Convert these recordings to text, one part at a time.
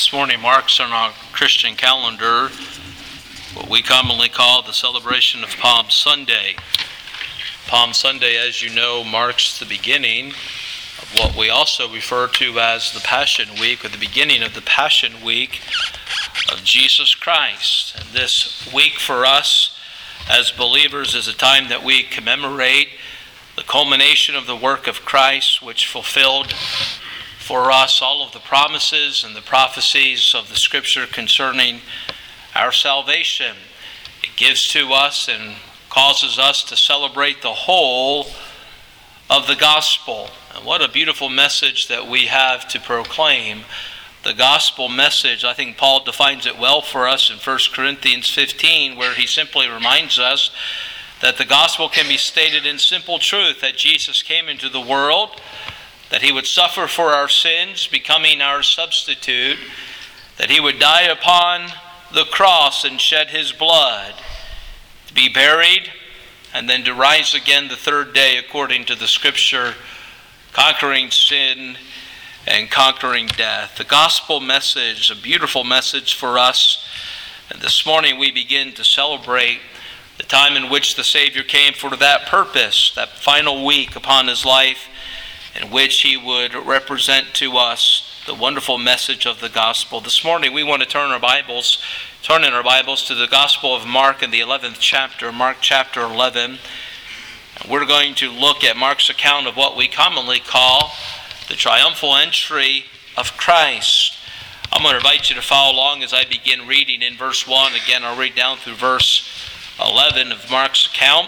This morning marks on our Christian calendar what we commonly call the celebration of Palm Sunday. Palm Sunday, as you know, marks the beginning of what we also refer to as the Passion Week, or the beginning of the Passion Week of Jesus Christ. And this week for us as believers is a time that we commemorate the culmination of the work of Christ, which fulfilled for us all of the promises and the prophecies of the Scripture concerning our salvation. It gives to us and causes us to celebrate the whole of the gospel. And what a beautiful message that we have to proclaim. The gospel message, I think Paul defines it well for us in 1 Corinthians 15, where he simply reminds us that the gospel can be stated in simple truth, that Jesus came into the world, that he would suffer for our sins, becoming our substitute, that he would die upon the cross and shed his blood, to be buried, and then to rise again the third day according to the Scripture, conquering sin and conquering death. The gospel message, a beautiful message for us. And this morning we begin to celebrate the time in which the Savior came for that purpose, that final week upon his life, in which he would represent to us the wonderful message of the gospel. This morning we want to turn in our Bibles to the Gospel of Mark in the 11th chapter, Mark chapter 11. And we're going to look at Mark's account of what we commonly call the triumphal entry of Christ. I'm going to invite you to follow along as I begin reading in verse 1. Again, I'll read down through verse 11 of Mark's account.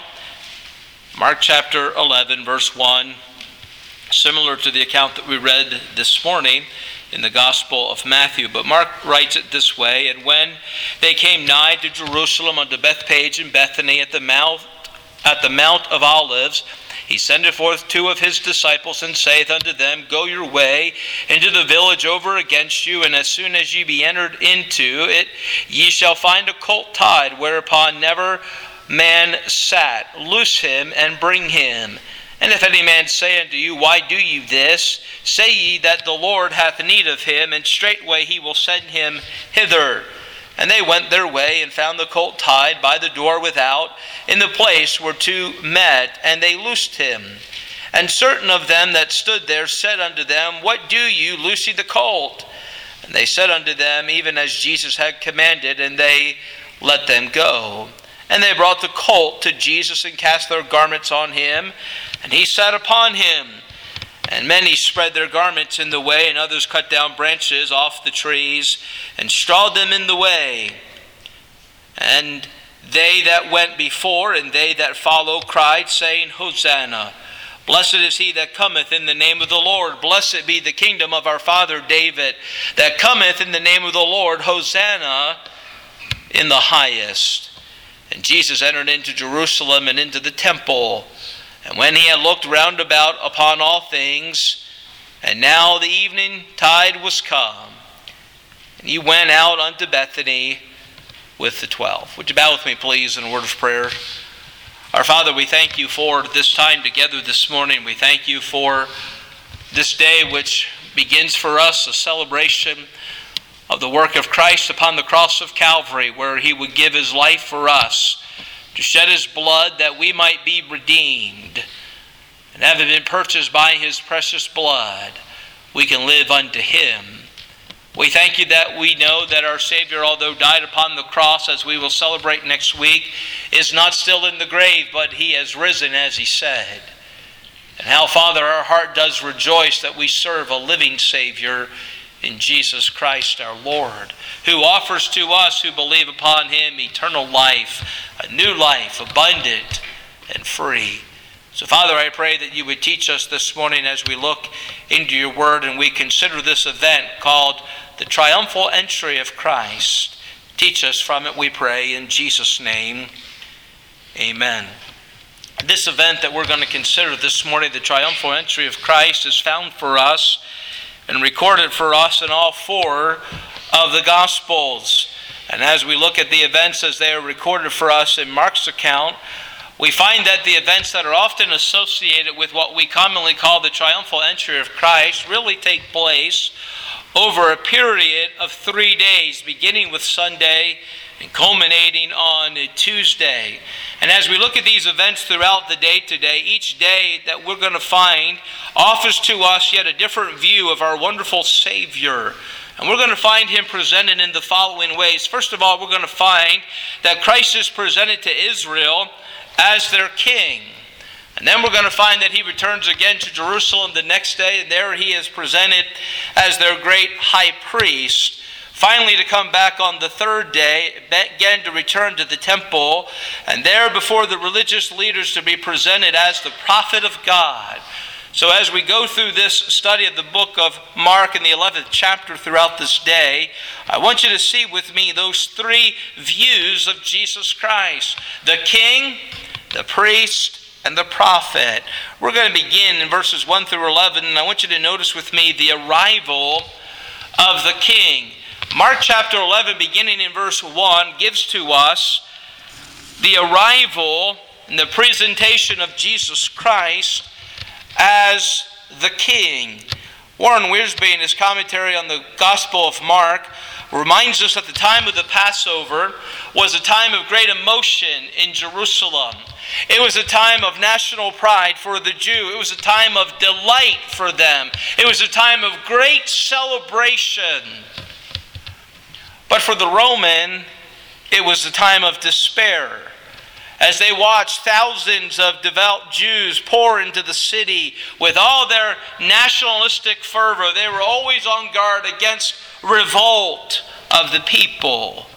Mark chapter 11, verse 1. Similar to the account that we read this morning in the Gospel of Matthew. But Mark writes it this way: "And when they came nigh to Jerusalem unto Bethpage and Bethany at the Mount of Olives, he sendeth forth two of his disciples, and saith unto them, Go your way into the village over against you, and as soon as ye be entered into it, ye shall find a colt tied, whereupon never man sat. Loose him, and bring him. And if any man say unto you, Why do you this? Say ye that the Lord hath need of him, and straightway he will send him hither. And they went their way, and found the colt tied by the door without, in the place where two met, and they loosed him. And certain of them that stood there said unto them, What do you, loose ye the colt? And they said unto them, Even as Jesus had commanded, and they let them go. And they brought the colt to Jesus, and cast their garments on him, and he sat upon him. And many spread their garments in the way, and others cut down branches off the trees, and strawed them in the way. And they that went before, and they that follow, cried, saying, Hosanna! Blessed is he that cometh in the name of the Lord. Blessed be the kingdom of our father David, that cometh in the name of the Lord. Hosanna in the highest. And Jesus entered into Jerusalem and into the temple. And when he had looked round about upon all things, and now the evening tide was come, and he went out unto Bethany with the 12. Would you bow with me, please, in a word of prayer? Our Father, we thank you for this time together this morning. We thank you for this day which begins for us a celebration of the work of Christ upon the cross of Calvary, where he would give his life for us, to shed his blood that we might be redeemed. And having been purchased by his precious blood, we can live unto him. We thank you that we know that our Savior, although died upon the cross, as we will celebrate next week, is not still in the grave, but he has risen, as he said. And how, Father, our heart does rejoice that we serve a living Savior in Jesus Christ our Lord, who offers to us who believe upon him eternal life, a new life, abundant and free. So, Father, I pray that you would teach us this morning as we look into your word and we consider this event called the triumphal entry of Christ. Teach us from it, we pray, in Jesus' name. Amen. This event that we're going to consider this morning, the triumphal entry of Christ, is found for us and recorded for us in all four of the Gospels. And as we look at the events as they are recorded for us in Mark's account, we find that the events that are often associated with what we commonly call the triumphal entry of Christ really take place over a period of 3 days, beginning with Sunday and culminating on Tuesday. And as we look at these events throughout the day today, each day that we're going to find offers to us yet a different view of our wonderful Savior. And we're going to find him presented in the following ways. First of all, we're going to find that Christ is presented to Israel as their king. And then we're going to find that he returns again to Jerusalem the next day, and there he is presented as their great high priest. Finally, to come back on the third day, again to return to the temple, and there before the religious leaders to be presented as the prophet of God. So as we go through this study of the book of Mark in the 11th chapter throughout this day, I want you to see with me those three views of Jesus Christ: the king, the priest, and the prophet. We're going to begin in verses 1 through 11, and I want you to notice with me the arrival of the king. Mark chapter 11, beginning in verse 1, gives to us the arrival and the presentation of Jesus Christ as the king. Warren Wiersbe, in his commentary on the Gospel of Mark, reminds us that the time of the Passover was a time of great emotion in Jerusalem. It was a time of national pride for the Jew. It was a time of delight for them. It was a time of great celebration. But for the Roman, it was a time of despair. As they watched thousands of devout Jews pour into the city with all their nationalistic fervor, they were always on guard against revolt of the people.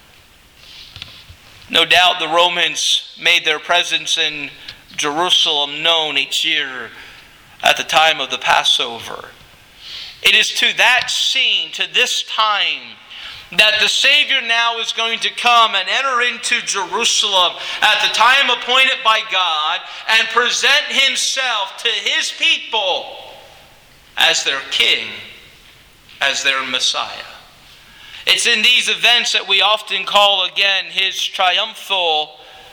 No doubt the Romans made their presence in Jerusalem known each year at the time of the Passover. It is to that scene, to this time, that the Savior now is going to come and enter into Jerusalem at the time appointed by God and present himself to his people as their king, as their Messiah. It's in these events that we often call again his triumphal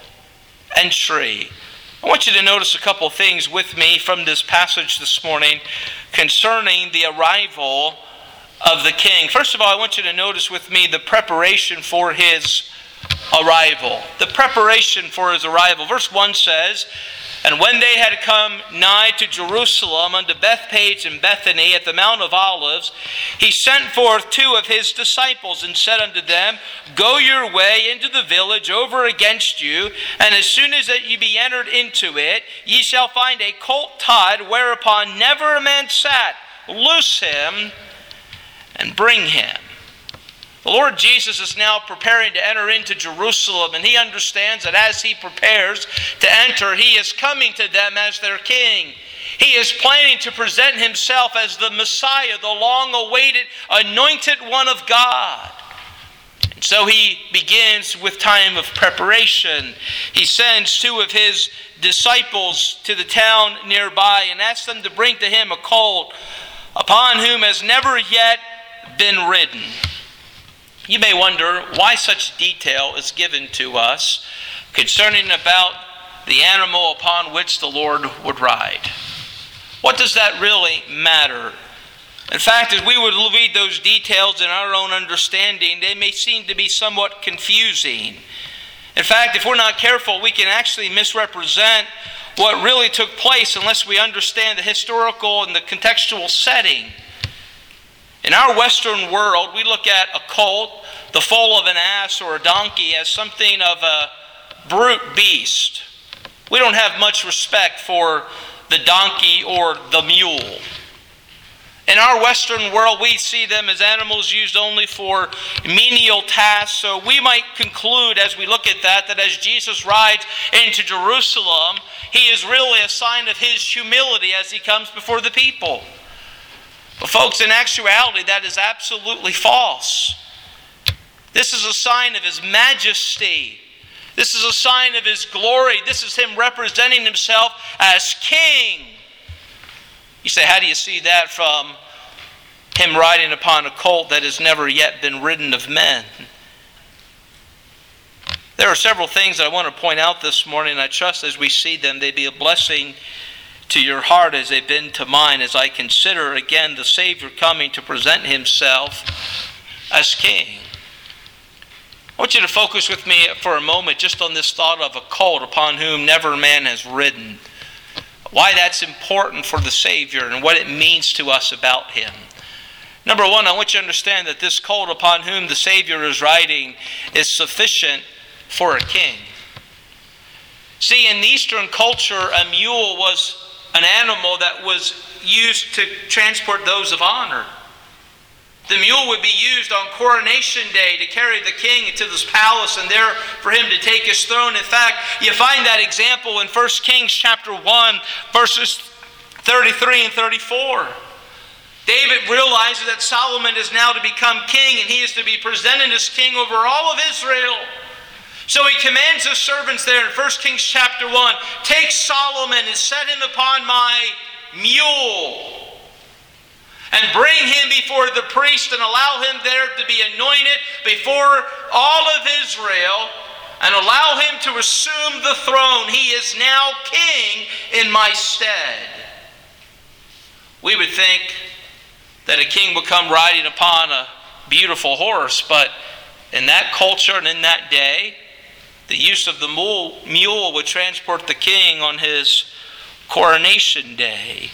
entry. I want you to notice a couple things with me from this passage this morning concerning the arrival of the king. First of all, I want you to notice with me the preparation for his arrival. The preparation for his arrival. Verse 1 says, "And when they had come nigh to Jerusalem unto Bethpage and Bethany at the Mount of Olives, he sent forth 2 of his disciples and said unto them, Go your way into the village over against you, and as soon as that ye be entered into it, ye shall find a colt tied whereupon never a man sat. Loose him and bring him." The Lord Jesus is now preparing to enter into Jerusalem, and he understands that as he prepares to enter, he is coming to them as their king. He is planning to present himself as the Messiah, the long-awaited anointed one of God. And so he begins with time of preparation. He sends 2 of his disciples to the town nearby and asks them to bring to him a colt upon whom has never yet been ridden. You may wonder why such detail is given to us concerning about the animal upon which the Lord would ride. What does that really matter? In fact, as we would read those details in our own understanding, they may seem to be somewhat confusing. In fact, if we're not careful, we can actually misrepresent what really took place unless we understand the historical and the contextual setting. In our Western world, we look at a colt, the foal of an ass or a donkey, as something of a brute beast. We don't have much respect for the donkey or the mule. In our Western world, we see them as animals used only for menial tasks. So we might conclude as we look at that as Jesus rides into Jerusalem, he is really a sign of his humility as he comes before the people. But folks, in actuality, that is absolutely false. This is a sign of his majesty. This is a sign of his glory. This is him representing himself as king. You say, how do you see that from him riding upon a colt that has never yet been ridden of men? There are several things I want to point out this morning. I trust as we see them, they be a blessing to your heart as they've been to mine, as I consider again the Savior coming to present himself as King. I want you to focus with me for a moment just on this thought of a colt upon whom never man has ridden. Why that's important for the Savior and what it means to us about him. Number one, I want you to understand that this colt upon whom the Savior is riding is sufficient for a king. See, in Eastern culture, a mule was an animal that was used to transport those of honor. The mule would be used on coronation day to carry the king into this palace and there for him to take his throne. In fact, you find that example in 1 Kings chapter 1, verses 33 and 34. David realizes that Solomon is now to become king and he is to be presented as king over all of Israel. So he commands his servants there in 1 Kings chapter 1, take Solomon and set him upon my mule and bring him before the priest and allow him there to be anointed before all of Israel and allow him to assume the throne. He is now king in my stead. We would think that a king would come riding upon a beautiful horse, but in that culture and in that day, the use of the mule would transport the king on his coronation day.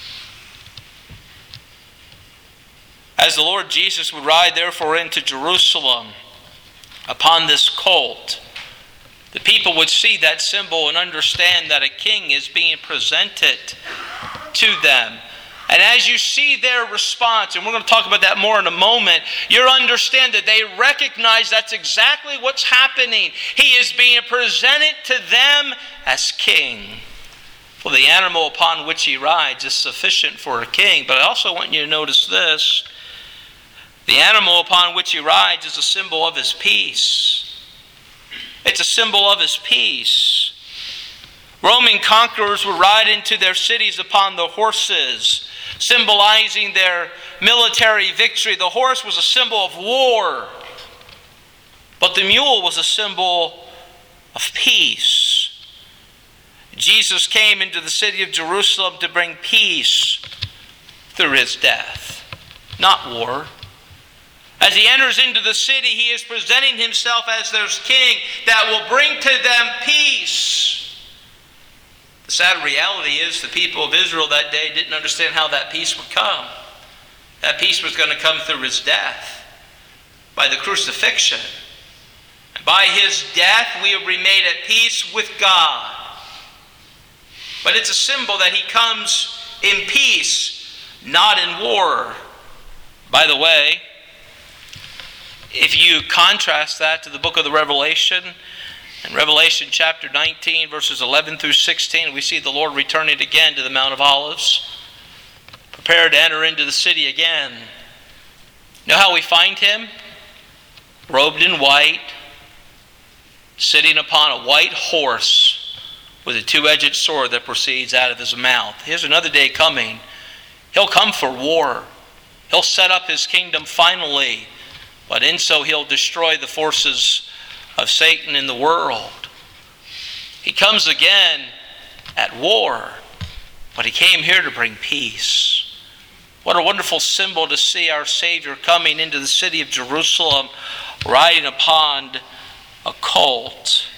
As the Lord Jesus would ride therefore into Jerusalem upon this colt, the people would see that symbol and understand that a king is being presented to them. And as you see their response, and we're going to talk about that more in a moment, you'll understand that they recognize that's exactly what's happening. He is being presented to them as king. For the animal upon which he rides is sufficient for a king. But I also want you to notice this. The animal upon which he rides is a symbol of his peace. It's a symbol of his peace. Roman conquerors would ride into their cities upon the horses, symbolizing their military victory. The horse was a symbol of war, but the mule was a symbol of peace. Jesus came into the city of Jerusalem to bring peace through his death, not war. As he enters into the city, he is presenting himself as their king that will bring to them peace. The sad reality is the people of Israel that day didn't understand how that peace would come. That peace was going to come through his death, by the crucifixion. And by his death we will be made at peace with God. But it's a symbol that he comes in peace, not in war. By the way, if you contrast that to the book of the Revelation, in Revelation chapter 19, verses 11 through 16, we see the Lord returning again to the Mount of Olives, prepared to enter into the city again. Know how we find him? Robed in white, sitting upon a white horse with a two-edged sword that proceeds out of his mouth. Here's another day coming. He'll come for war. He'll set up his kingdom finally. But in so he'll destroy the forces of Satan in the world. He comes again at war, but he came here to bring peace. What a wonderful symbol to see our Savior coming into the city of Jerusalem, riding upon a colt.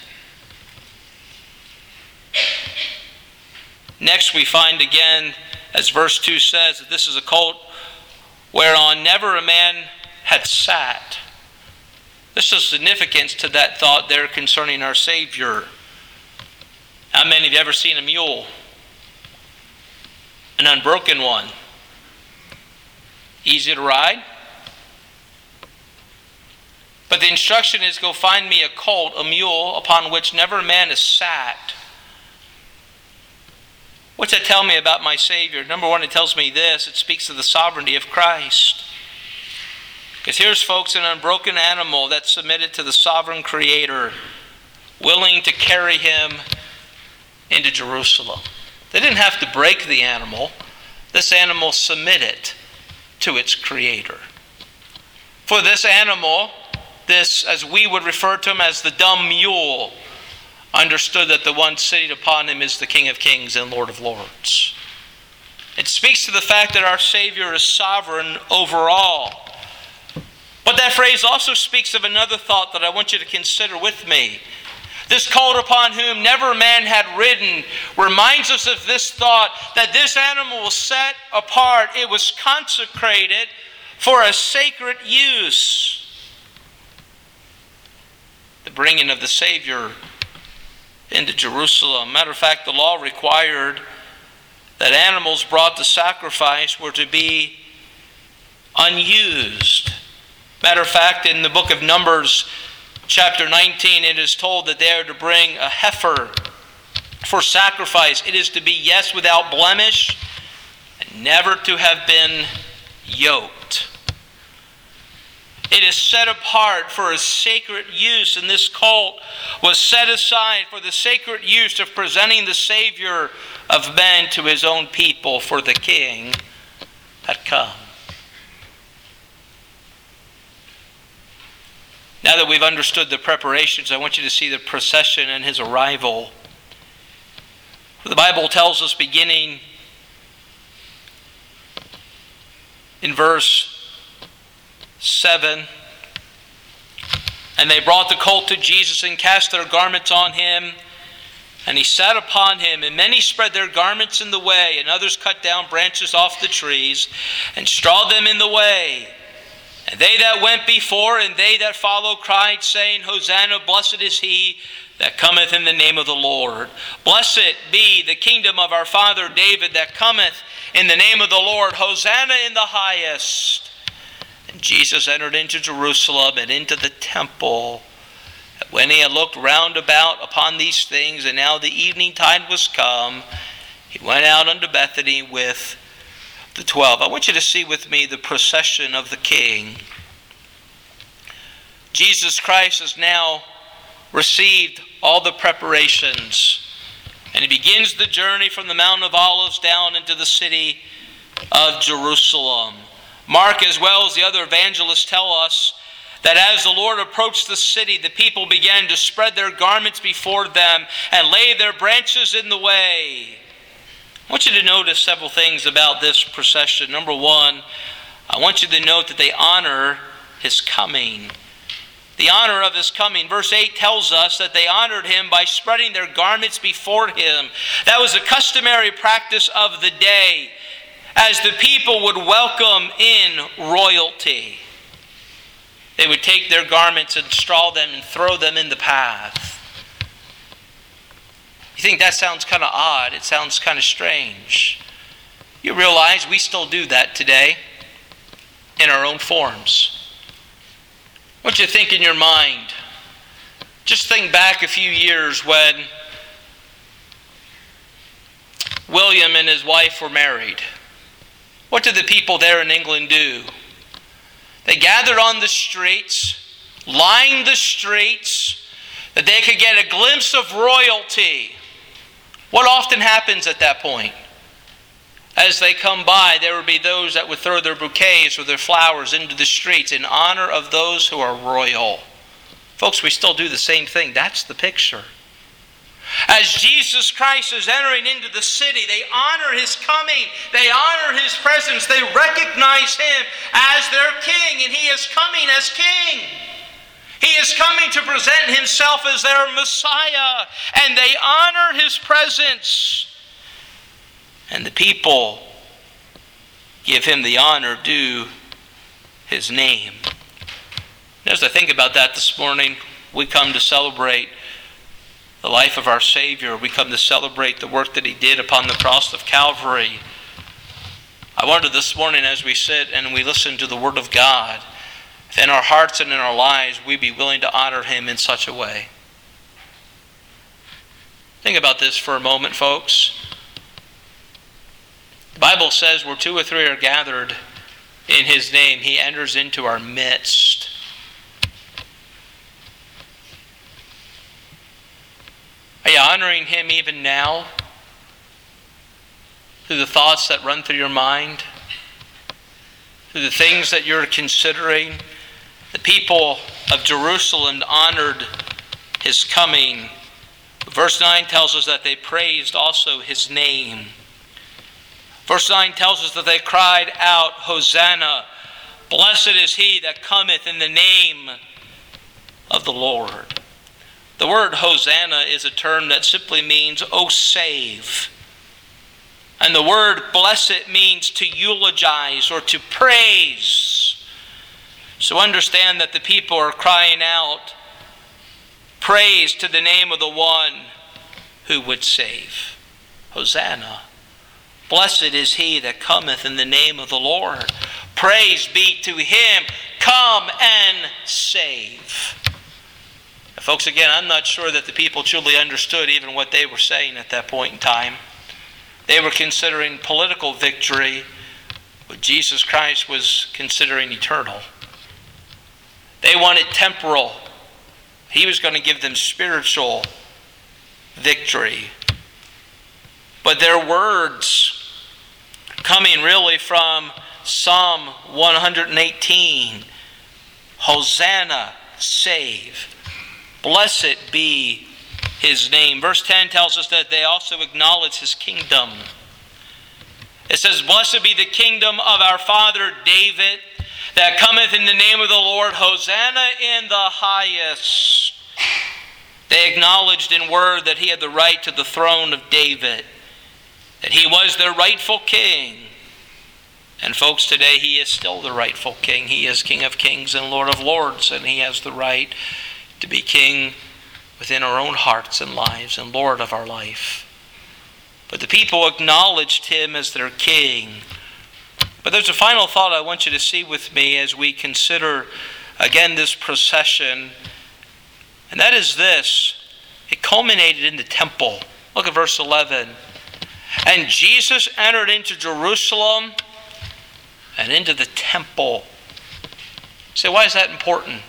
Next we find again, as verse 2 says, that this is a colt whereon never a man had sat. There's a significance to that thought there concerning our Savior. How many of you ever seen a mule? An unbroken one. Easy to ride? But the instruction is, go find me a colt, a mule, upon which never man has sat. What's that tell me about my Savior? Number one, it tells me this. It speaks of the sovereignty of Christ. Because here's, folks, an unbroken animal that's submitted to the sovereign Creator, willing to carry him into Jerusalem. They didn't have to break the animal. This animal submitted to its Creator. For this animal, this, as we would refer to him as the dumb mule, understood that the one sitting upon him is the King of Kings and Lord of Lords. It speaks to the fact that our Savior is sovereign over all. But that phrase also speaks of another thought that I want you to consider with me. This colt upon whom never man had ridden reminds us of this thought, that this animal was set apart. It was consecrated for a sacred use. The bringing of the Savior into Jerusalem. Matter of fact, the law required that animals brought to sacrifice were to be unused. Matter of fact, in the book of Numbers, chapter 19, it is told that they are to bring a heifer for sacrifice. It is to be, yes, without blemish, and never to have been yoked. It is set apart for a sacred use, and this colt was set aside for the sacred use of presenting the Savior of men to his own people, for the King had come. Now that we've understood the preparations, I want you to see the procession and his arrival. The Bible tells us, beginning in verse 7, "And they brought the colt to Jesus and cast their garments on him, and he sat upon him. And many spread their garments in the way, and others cut down branches off the trees and strawed them in the way. And they that went before and they that followed cried, saying, Hosanna, blessed is he that cometh in the name of the Lord. Blessed be the kingdom of our father David that cometh in the name of the Lord. Hosanna in the highest." And Jesus entered into Jerusalem and into the temple. And when he had looked round about upon these things, and now the evening tide was come, he went out unto Bethany with the 12. I want you to see with me the procession of the King. Jesus Christ has now received all the preparations, and he begins the journey from the Mount of Olives down into the city of Jerusalem. Mark, as well as the other evangelists, tell us that as the Lord approached the city, the people began to spread their garments before them and lay their branches in the way. I want you to notice several things about this procession. Number one, I want you to note that they honor his coming. The honor of his coming. Verse 8 tells us that they honored him by spreading their garments before him. That was a customary practice of the day, as the people would welcome in royalty. They would take their garments and straw them and throw them in the path. You think that sounds kind of odd? It sounds kind of strange. You realize we still do that today in our own forms. I want you to think in your mind. Just think back a few years when William and his wife were married. What did the people there in England do? They gathered on the streets, lined the streets, that they could get a glimpse of royalty. What often happens at that point? As they come by, there would be those that would throw their bouquets or their flowers into the streets in honor of those who are royal. Folks, we still do the same thing. That's the picture. As Jesus Christ is entering into the city, they honor his coming. They honor his presence. They recognize him as their king, and he is coming as king. He is coming to present himself as their Messiah, and they honor his presence. And the people give him the honor due his name. As I think about that this morning, we come to celebrate the life of our Savior. We come to celebrate the work that he did upon the cross of Calvary. I wonder this morning as we sit and we listen to the Word of God, if in our hearts and in our lives we be willing to honor him in such a way. Think about this for a moment, folks. The Bible says where two or three are gathered in his name, he enters into our midst. Are you honoring him even now? Through the thoughts that run through your mind? Through the things that you're considering? The people of Jerusalem honored his coming Verse 9 tells us that they praised also his name. Verse 9 tells us that they cried out, Hosanna! Blessed is he that cometh in the name of the Lord. The word Hosanna is a term that simply means, oh save. And the word blessed means to eulogize or to praise. So understand that the people are crying out praise to the name of the one who would save. Hosanna. Blessed is he that cometh in the name of the Lord. Praise be to him. Come and save. Now, folks, again, I'm not sure that the people truly understood even what they were saying at that point in time. They were considering political victory, but Jesus Christ was considering eternal. They wanted temporal. He was going to give them spiritual victory. But their words, coming really from Psalm 118, Hosanna, save. Blessed be his name. Verse 10 tells us that they also acknowledge his kingdom. It says, Blessed be the kingdom of our father David, that cometh in the name of the Lord. Hosanna in the highest. They acknowledged in word that he had the right to the throne of David, that he was their rightful king. And folks, today he is still the rightful king. He is King of kings and Lord of lords, and he has the right to be king within our own hearts and lives and Lord of our life. But the people acknowledged him as their king. But there's a final thought I want you to see with me as we consider again this procession. And that is this. It culminated in the temple. Look at verse 11. And Jesus entered into Jerusalem and into the temple. So why is that important?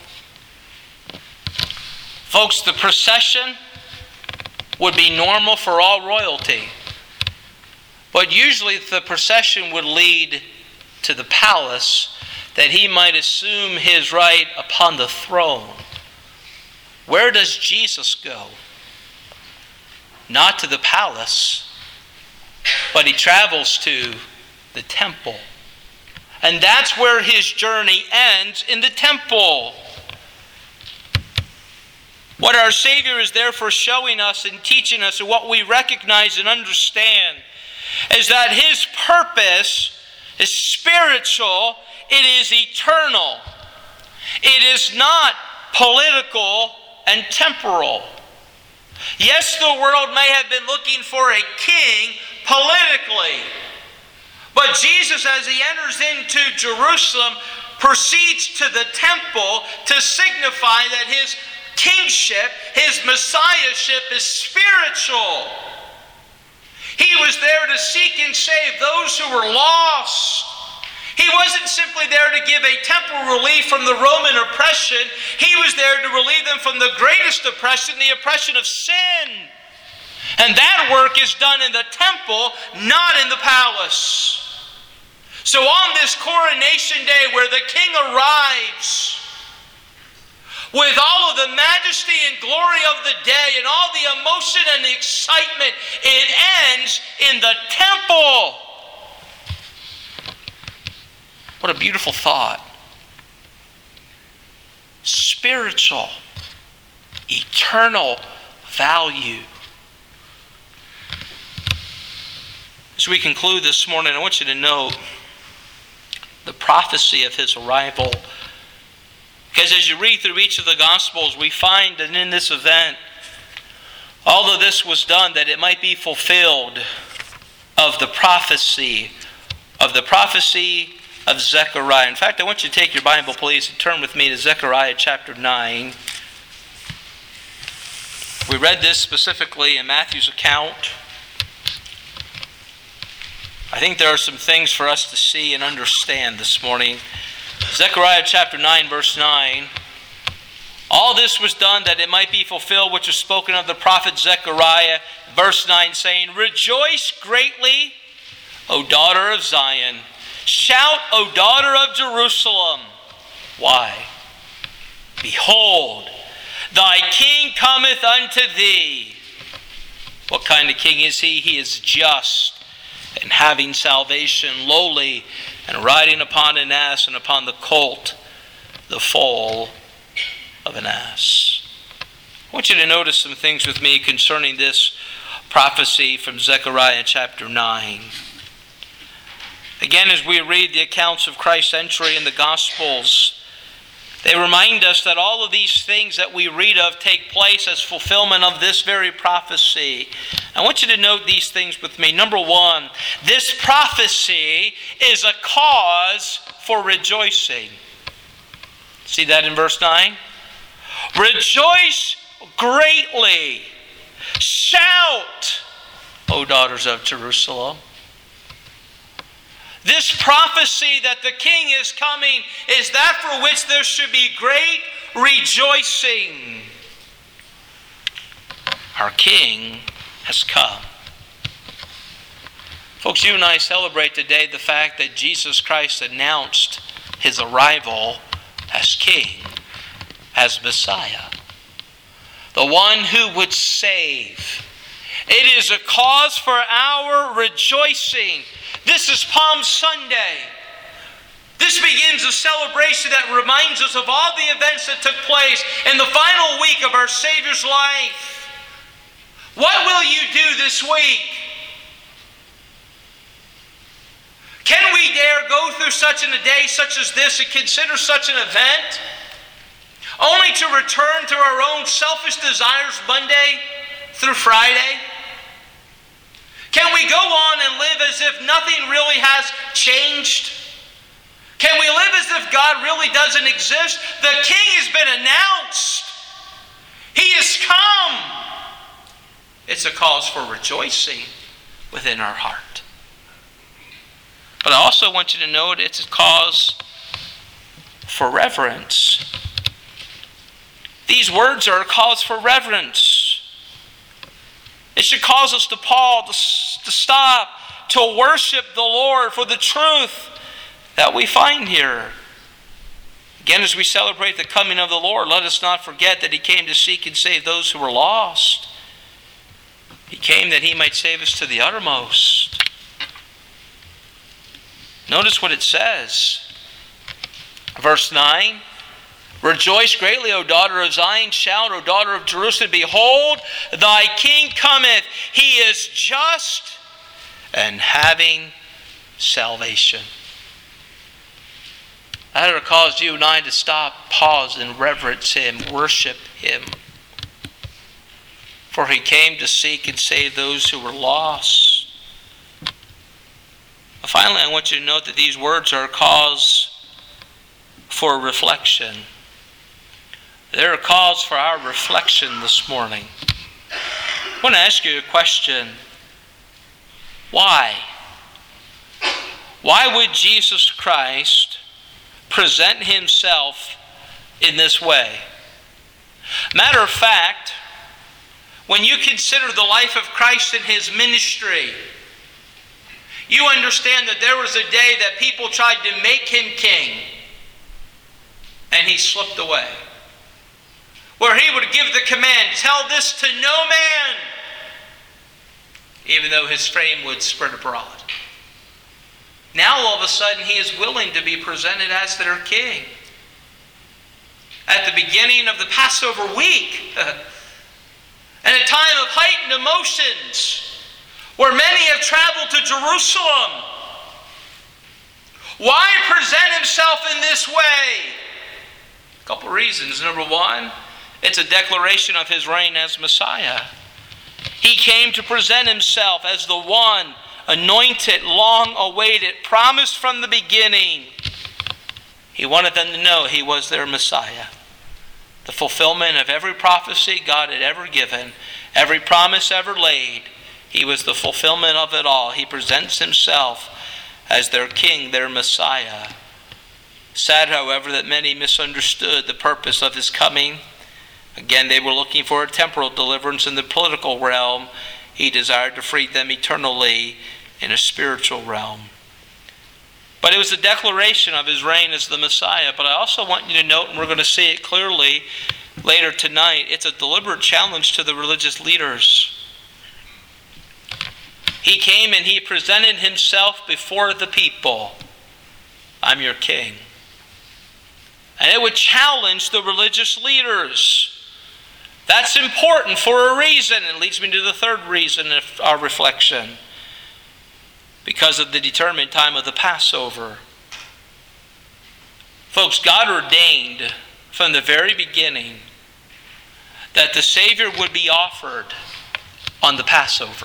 Folks, the procession would be normal for all royalty. But usually the procession would lead to the palace that he might assume his right upon the throne. Where does Jesus go? Not to the palace, but he travels to the temple. And that's where his journey ends, in the temple. What our Savior is therefore showing us and teaching us, and what we recognize and understand, is that his purpose is spiritual, it is eternal. It is not political and temporal. Yes, the world may have been looking for a king politically, but Jesus, as he enters into Jerusalem, proceeds to the temple to signify that his kingship, his messiahship is spiritual. He was there to seek and save those who were lost. He wasn't simply there to give a temporal relief from the Roman oppression. He was there to relieve them from the greatest oppression, the oppression of sin. And that work is done in the temple, not in the palace. So on this coronation day where the king arrives, with all of the majesty and glory of the day and all the emotion and the excitement, it ends in the temple. What a beautiful thought. Spiritual, eternal value. As we conclude this morning, I want you to note the prophecy of his arrival. Because as you read through each of the Gospels, we find that in this event, all of this was done that it might be fulfilled of the prophecy of Zechariah. In fact, I want you to take your Bible, please, and turn with me to Zechariah chapter 9. We read this specifically in Matthew's account. I think there are some things for us to see and understand this morning. Zechariah chapter 9, verse 9. All this was done that it might be fulfilled which was spoken of the prophet Zechariah, verse 9, saying, Rejoice greatly, O daughter of Zion. Shout, O daughter of Jerusalem. Why? Behold, thy king cometh unto thee. What kind of king is he? He is just and having salvation, lowly and riding upon an ass and upon the colt, the foal of an ass. I want you to notice some things with me concerning this prophecy from Zechariah chapter 9. Again, as we read the accounts of Christ's entry in the Gospels, they remind us that all of these things that we read of take place as fulfillment of this very prophecy. I want you to note these things with me. Number one, this prophecy is a cause for rejoicing. See that in verse 9? Rejoice greatly. Shout, O daughters of Jerusalem. This prophecy that the king is coming is that for which there should be great rejoicing. Our king has come. Folks, you and I celebrate today the fact that Jesus Christ announced his arrival as king, as Messiah, the one who would save. It is a cause for our rejoicing. This is Palm Sunday. This begins a celebration that reminds us of all the events that took place in the final week of our Savior's life. What will you do this week? Can we dare go through such a day such as this and consider such an event, only to return to our own selfish desires Monday through Friday? Can we go on and live as if nothing really has changed? Can we live as if God really doesn't exist? The King has been announced. He has come. It's a cause for rejoicing within our heart. But I also want you to note it's a cause for reverence. These words are a cause for reverence. It should cause us to pause, to stop, to worship the Lord for the truth that we find here. Again, as we celebrate the coming of the Lord, let us not forget that he came to seek and save those who were lost. He came that he might save us to the uttermost. Notice what it says. Verse 9. Rejoice greatly, O daughter of Zion. Shout, O daughter of Jerusalem. Behold, thy king cometh. He is just and having salvation. That ought to cause you and I to stop, pause, and reverence him, worship him. For he came to seek and save those who were lost. Finally, I want you to note that these words are a cause for reflection. They're a cause for our reflection this morning. I want to ask you a question. Why? Why would Jesus Christ present himself in this way? Matter of fact, when you consider the life of Christ and his ministry, you understand that there was a day that people tried to make him king, and he slipped away. Where he would give the command, tell this to no man, even though his fame would spread abroad. Now all of a sudden he is willing to be presented as their king. At the beginning of the Passover week, and a time of heightened emotions, where many have traveled to Jerusalem. Why present himself in this way? A couple reasons. Number one, it's a declaration of his reign as Messiah. He came to present himself as the one anointed, long awaited, promised from the beginning. He wanted them to know he was their Messiah. The fulfillment of every prophecy God had ever given, every promise ever laid. He was the fulfillment of it all. He presents himself as their king, their Messiah. Sad, however, that many misunderstood the purpose of his coming. Again, they were looking for a temporal deliverance in the political realm. He desired to free them eternally in a spiritual realm. But it was a declaration of his reign as the Messiah. But I also want you to note, and we're going to see it clearly later tonight, it's a deliberate challenge to the religious leaders. He came and he presented himself before the people. I'm your king. And it would challenge the religious leaders. That's important for a reason. It leads me to the third reason of our reflection. Because of the determined time of the Passover. Folks, God ordained from the very beginning that the Savior would be offered on the Passover.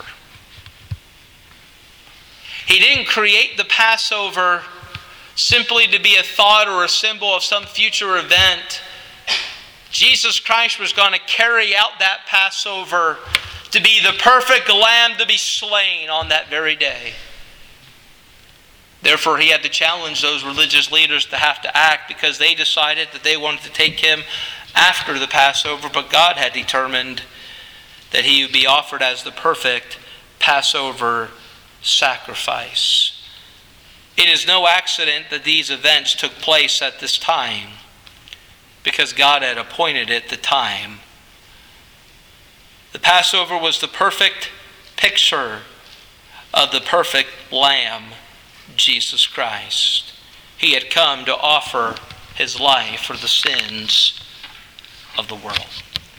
He didn't create the Passover simply to be a thought or a symbol of some future event. Jesus Christ was going to carry out that Passover to be the perfect lamb to be slain on that very day. Therefore, he had to challenge those religious leaders to have to act because they decided that they wanted to take him after the Passover, but God had determined that he would be offered as the perfect Passover sacrifice. It is no accident that these events took place at this time, because God had appointed it the time. The Passover was the perfect picture of the perfect Lamb, Jesus Christ. He had come to offer his life for the sins of the world.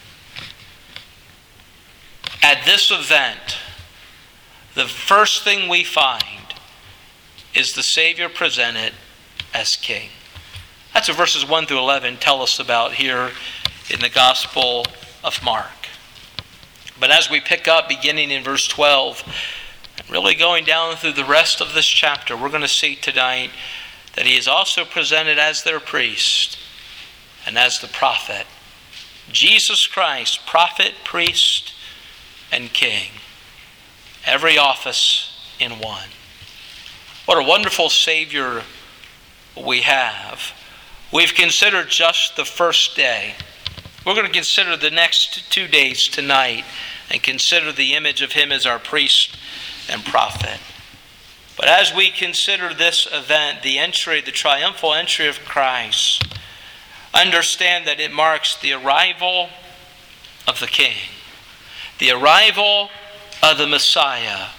At this event, the first thing we find is the Savior presented as King. That's what verses 1 through 11 tell us about here in the Gospel of Mark. But as we pick up beginning in verse 12, really going down through the rest of this chapter, we're going to see tonight that he is also presented as their priest and as the prophet. Jesus Christ, prophet, priest, and king. Every office in one. What a wonderful Savior we have. We've considered just the first day. We're going to consider the next 2 days tonight and consider the image of him as our priest and prophet. But as we consider this event, the triumphal entry of Christ, understand that it marks the arrival of the King, the arrival of the Messiah.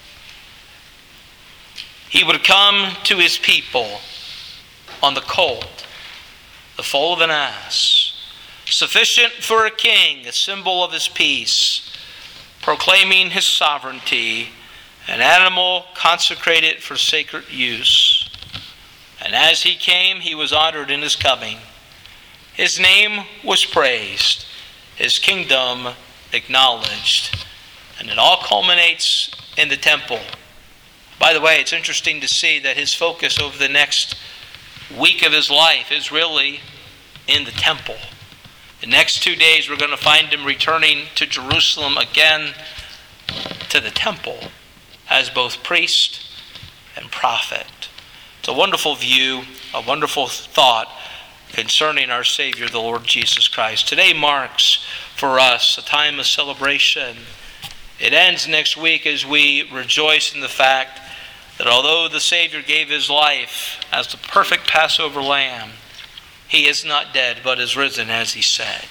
He would come to his people on the colt, the foal of an ass, sufficient for a king, a symbol of his peace, proclaiming his sovereignty, an animal consecrated for sacred use. And as he came, he was honored in his coming. His name was praised, his kingdom acknowledged, and it all culminates in the temple. By the way, it's interesting to see that his focus over the next week of his life is really in the temple. The next 2 days we're going to find him returning to Jerusalem again, to the temple, as both priest and prophet. It's a wonderful view, a wonderful thought concerning our Savior, the Lord Jesus Christ. Today marks for us a time of celebration. It ends next week as we rejoice in the fact that although the Savior gave his life as the perfect Passover lamb, he is not dead, but is risen, as he said.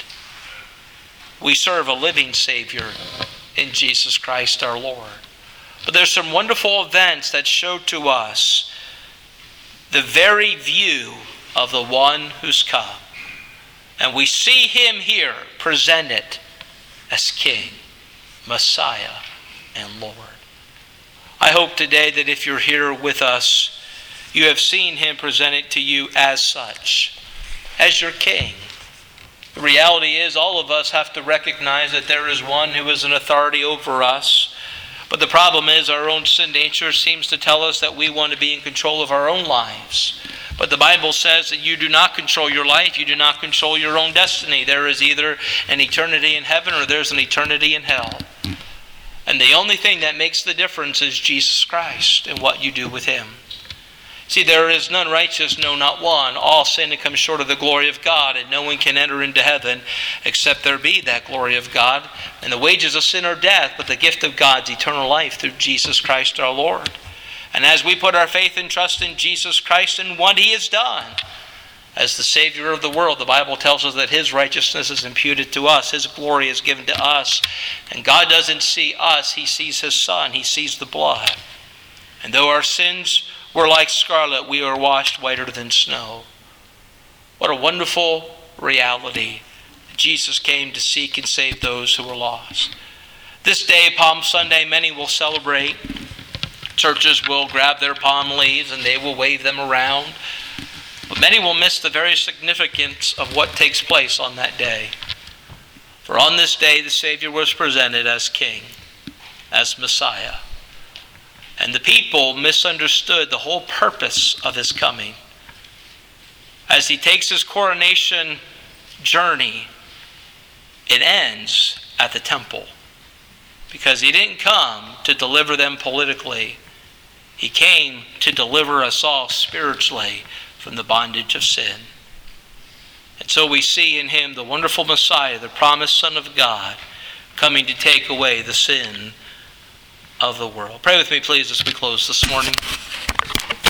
We serve a living Savior in Jesus Christ our Lord. But there's some wonderful events that show to us the very view of the one who's come. And we see him here presented as King, Messiah, and Lord. I hope today that if you're here with us, you have seen him presented to you as such, as your King. The reality is all of us have to recognize that there is one who is an authority over us. But the problem is our own sin nature seems to tell us that we want to be in control of our own lives. But the Bible says that you do not control your life. You do not control your own destiny. There is either an eternity in heaven or there's an eternity in hell. And the only thing that makes the difference is Jesus Christ and what you do with him. See, there is none righteous, no, not one. All sin and come short of the glory of God, and no one can enter into heaven except there be that glory of God. And the wages of sin are death, but the gift of God's eternal life through Jesus Christ our Lord. And as we put our faith and trust in Jesus Christ and what he has done, As the Savior of the world, the Bible tells us that His righteousness is imputed to us. His glory is given to us. And God doesn't see us. He sees His Son. He sees the blood. And though our sins were like scarlet, we are washed whiter than snow. What a wonderful reality. Jesus came to seek and save those who were lost. This day, Palm Sunday, many will celebrate. Churches will grab their palm leaves and they will wave them around. But many will miss the very significance of what takes place on that day. For on this day, the Savior was presented as King, as Messiah. And the people misunderstood the whole purpose of His coming. As He takes His coronation journey, it ends at the temple. Because He didn't come to deliver them politically. He came to deliver us all spiritually from the bondage of sin. And so we see in Him the wonderful Messiah, the promised Son of God, coming to take away the sin of the world. Pray with me, please, as we close this morning.